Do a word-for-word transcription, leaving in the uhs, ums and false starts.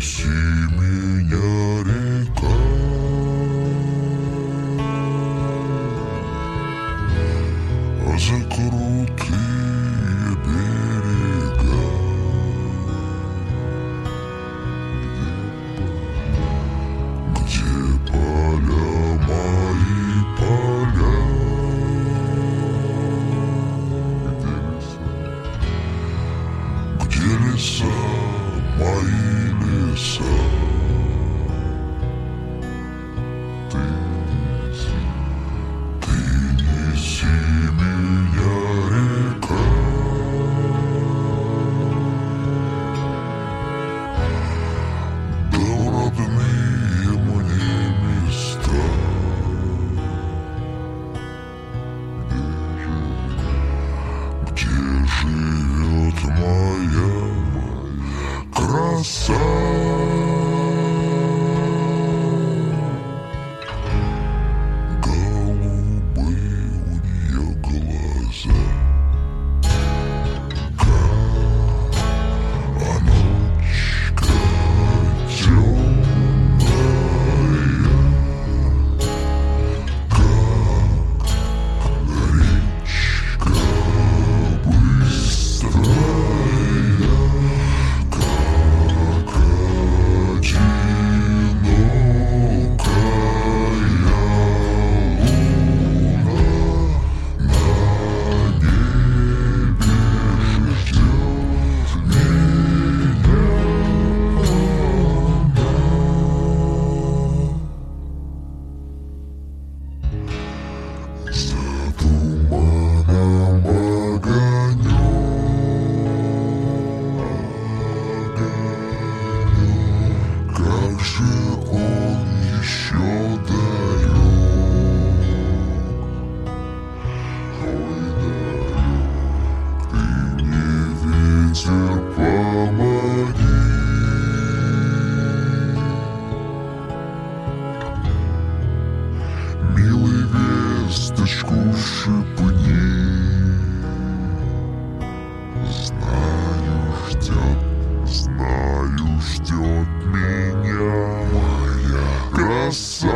Неси меня, река, за крутые берега, где поля мои поля, где леса мои леса. Ты неси, ты неси меня, река, да в родные мне места, где живет моя краса. Голубые у нее глаза, а ночка темная, как речка быстрая, как одинокая луна на небе ждет меня. За туманом огонек, как же он еще далек, ой, далек. Ты мне, ветер, помоги, милый, весточку шепни. Знаю, ждет, знаю, ждет меня моя краса.